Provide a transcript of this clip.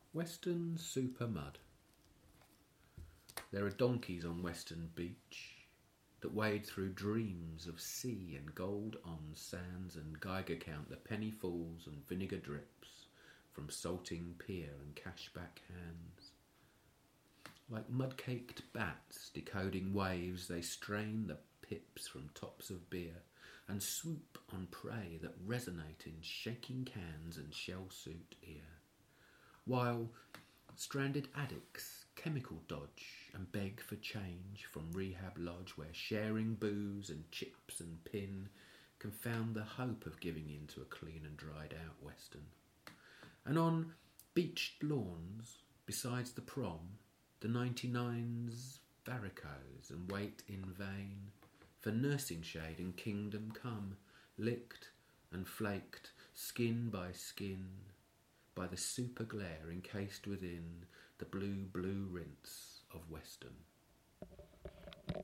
Western Super Mud. There are donkeys on Western Beach that wade through dreams of sea and gold on sands and Geiger count the penny falls and vinegar drips from salting pier and cashback hands. Like mud-caked bats decoding waves, they strain the pips from tops of beer and swoop on prey that resonate in shaking cans and shell-suit ear. While stranded addicts chemical dodge and beg for change from rehab lodge where sharing booze and chips and pin confound the hope of giving in to a clean and dried out Western. And on beached lawns besides the prom, the 99s varicose and wait in vain for nursing shade and kingdom come, licked and flaked, skin by skin, by the super glare encased within the blue rinse of Western.